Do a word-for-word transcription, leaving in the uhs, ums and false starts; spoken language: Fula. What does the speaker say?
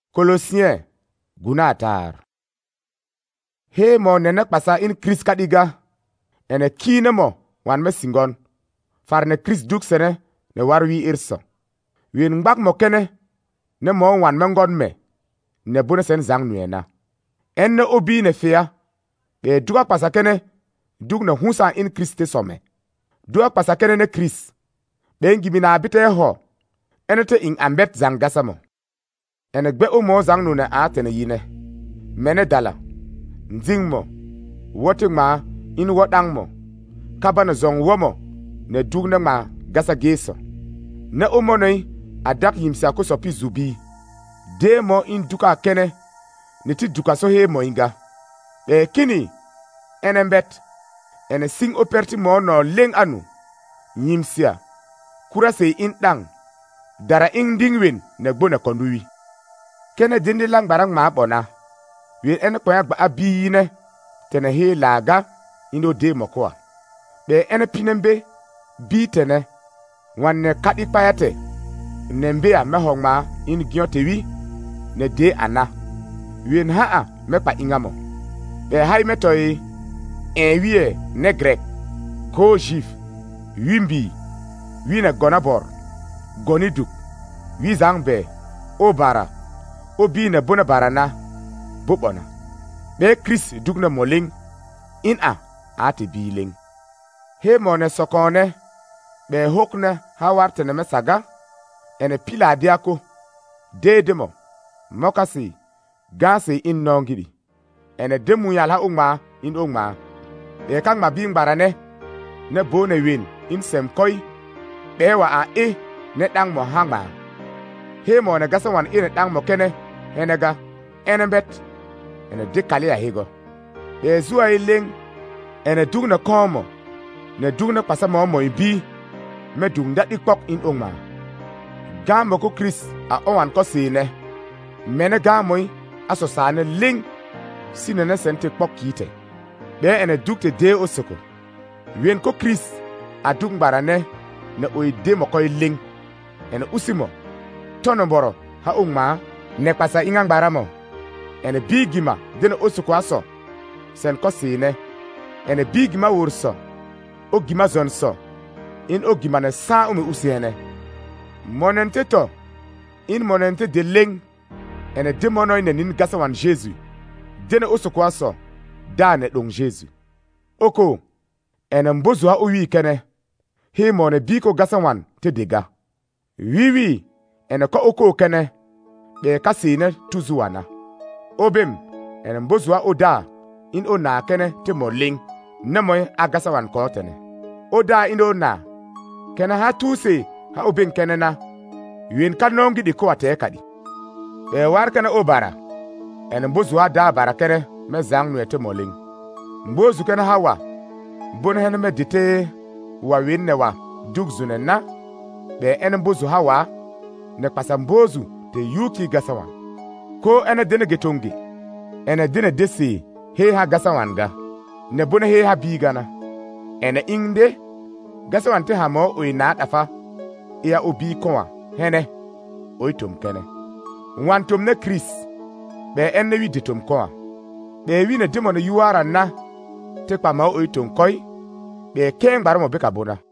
Colossiens guna tar. He mo nene kpasa in Chris kadiga. Ene kine mo wan me singon. Far ne Chris duk sene ne warwi irso. Win mbak mo kene ne mo wan mengon me. Ne bune sen zang nuena. Enne obi ne fea. Be duka kpasa kene duk ne hunsa in Chris te some. Duka kpasa kene ne Chris. Be ngibi na abite ho. Ene te in ambet zang gasa mo. Ene gbe o mo zang nu ne atene yine. Mene dala. Nzing mo. Wote ma in wotang mo. Kabana zong womo. Ne dug ne ma gasa geso. Ne o mo nei adak yimsa ko sopi zubi. De mo in duka kene. Ne ti duka so he mo inga. E kini. Ene mbet. Ene sing operti mo no leng anu. Yimsia. Kura se in dang. Dara ing dingwin ne gbo ne konduwi. Kene dindi lang barang ma bona. Wien ene kwaya gba abi ne. Tene he laga. Ino de mokwa. Be ene pinembe. Bi tene. Wane kati payate. Nembe a mehong ma. In gyotewi. Ne de ana. Wien haa mepa ingamo. Be hai metoi. Enwie ne grek. Ko jif. Wimbi. Wine gonabor. Goniduk. Wizangbe. Obara. Obi ne bona barana. Bobona. Be Chris dugne moling. In a. Ate biling. He mone sokone. Be hokne. Hawarte ne mesaga. Ene pila diako. Dedemo. Mokasi. Gase in nongiri. Ene demu yala ungma. In ungma. Be kang ma bing barane. Ne bone win. In semkoi. Be wa a e. Ne dang mo hangma. He mone gasa wan ine dang mo kene. Henega, enebet, ene dekali a higo. Be zuwa iling, ene dung na komo, ne dung na pasa mo mo ibi, me dung dat ikpok in ongma. Gamo ko Chris a owan ko sine, mene gamoy aso sane ling, sine ne sente kpok kite. Be ene duk te de osoko. Wien ko Chris a dung barane, ne oide mo koy ling, ene usimo, tonoboro ha ongma, ne pasa ingang baramo. Ene bigima dene osuko aso. Sen kosine. Ene bigima urso. Ogima zonso. In ogima ne sa ume usiene. Monente to. In monente de ling. Ene demono ine nin gasa wan Jesu. Dene osuko aso. Da ne dong Jesu. Oko. Ene mbozu ha uwi kene. He mone biko gasa wan te dega. Wiwi. Ene ko oko kene. Be kasine tuzuana. Obim, ene mbozua oda, in ona kene te moling, nemoy agasa wan kotene. Oda in ona, kene ha tuse, ha obin kene na, yuin kanongi di kwa te kadi. Be war kene obara, ene mbozua da bara kene, me zang nwe te moling. Mbozu kene hawa, mbone hene me dite, wa win ne wa, duk zunen na, be ene mbozu hawa, ne pasa mbozu, te yuki gasawan. Ko ene dene getongi. Ene dene desi he ha gasawan ga. Ne bune he ha bigana. Ene ingde. Gasawan te ha mo uina afa. Ia ubi kowa. Hene. Oitum kene. Wantum ne Chris. Be ene wi ditum kowa. Be wi ne demone yuara na. Te pa ma oitum koi. Be keng baramo beka bona.